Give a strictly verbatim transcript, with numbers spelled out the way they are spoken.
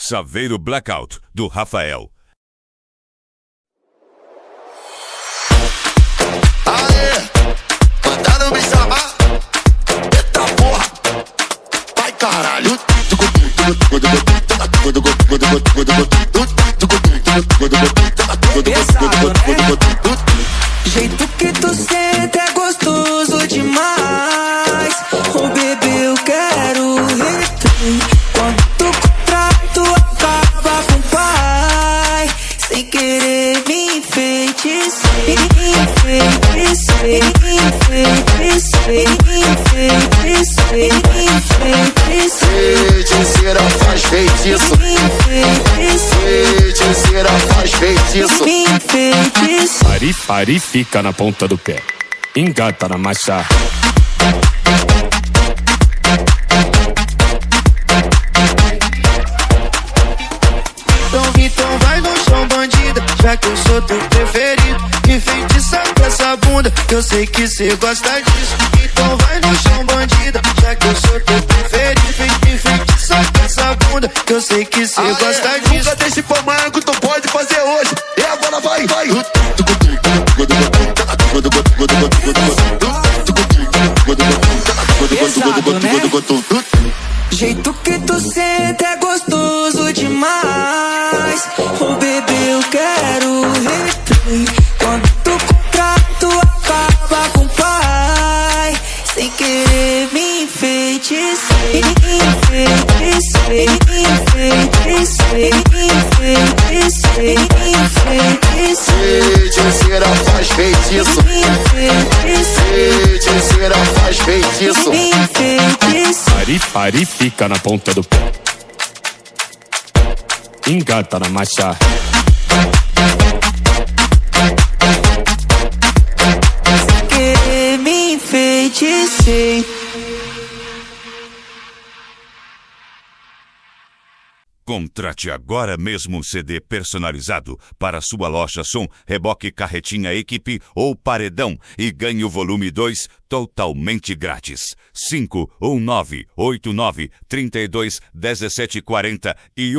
Saveiro Blackout, do Rafael. Aê, mandaram me chamar. Eita porra, vai caralho. Pesado, né? Jeito que tu senta é gostoso demais. Oh bebê, eu quero replay. Quando tu contrato acaba com o pai, sem querer me enfeitiçei, enfeitiçei, enfeitiçei, enfeitiçei, enfeitiçei. Feiticeira faz feitiço, feiticeira faz feitiço. Pari, pari, fica na ponta do pé, engata na marcha. Então, então vai no chão, bandida, já que eu sou teu preferido. Enfeitiça com essa bunda, que eu sei que cê gosta disso. Então vai no chão, bandida, já que eu sou teu preferido. Enfeitiça com essa bunda, que eu sei que cê gosta disso. Nunca deixe pra amanhã que tu pode fazer hoje. E agora vai, vai. Pesado, né? Jeito que tu senta é gostoso demais. Oh bebê, eu quero replay. Quando tu contrato acaba com o pai, sem querer me enfeitiçei, enfeitiçei, enfeitiçei, enfeitiçei, enfeitiçei. Feiticeira faz feitiço, feiticeira faz feitiço. Pari, pari, fica na ponta do pé, engata na marcha. Sem querer me enfeiticei. Contrate agora mesmo um C D personalizado para sua loja som, reboque, carretinha, equipe ou paredão e ganhe o volume dois totalmente grátis. cinco um nove oito nove três dois um sete quatro zero e